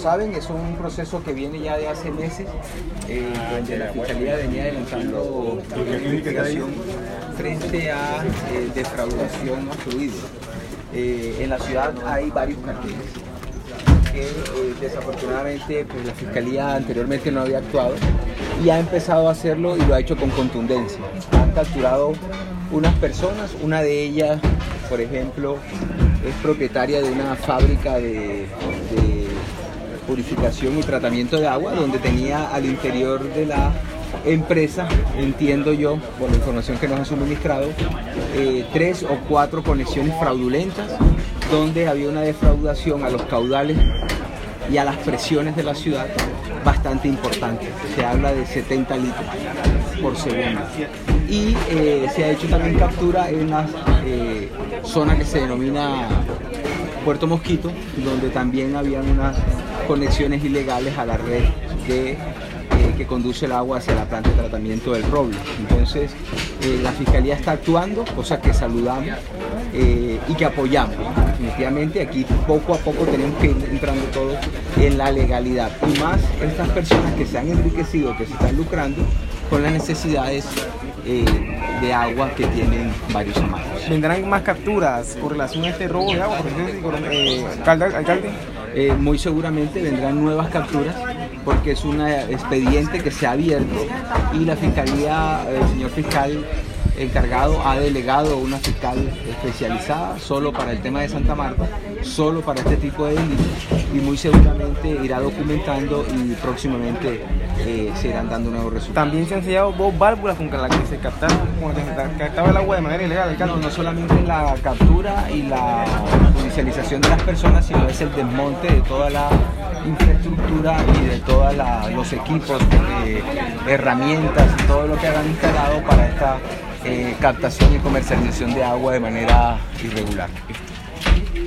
saben, es un proceso que viene ya de hace meses, donde la Fiscalía venía adelantando una investigación frente a defraudación a fluidos. En la ciudad hay varios carteles que desafortunadamente pues, la Fiscalía anteriormente no había actuado y ha empezado a hacerlo y lo ha hecho con contundencia. Han capturado unas personas, una de ellas, por ejemplo, es propietaria de una fábrica de purificación y tratamiento de agua, donde tenía al interior de la empresa, entiendo yo, por la información que nos han suministrado, 3 o 4 conexiones fraudulentas, donde había una defraudación a los caudales y a las presiones de la ciudad bastante importante. Se habla de 70 litros por segundo. Y se ha hecho también captura en la zona que se denomina Puerto Mosquito, donde también habían unas conexiones ilegales a la red que conduce el agua hacia la planta de tratamiento del Roble. Entonces, la Fiscalía está actuando, cosa que saludamos y que apoyamos. Definitivamente aquí poco a poco tenemos que ir entrando todos en la legalidad. Y más estas personas que se han enriquecido, que se están lucrando con las necesidades de agua que tienen varios amados. ¿Vendrán más capturas con relación a este robo de agua, alcalde? Muy seguramente vendrán nuevas capturas porque es un expediente que se ha abierto y la Fiscalía, el señor fiscal encargado ha delegado una fiscal especializada solo para el tema de Santa Marta, solo para este tipo de delitos, y muy seguramente irá documentando y próximamente se irán dando nuevos resultados. También se han sellado 2 válvulas con las que se captaba el agua de manera ilegal. No solamente la captura y la judicialización de las personas, sino es el desmonte de toda la infraestructura y de todos los equipos, herramientas y todo lo que hagan instalado para esta captación y comercialización de agua de manera irregular.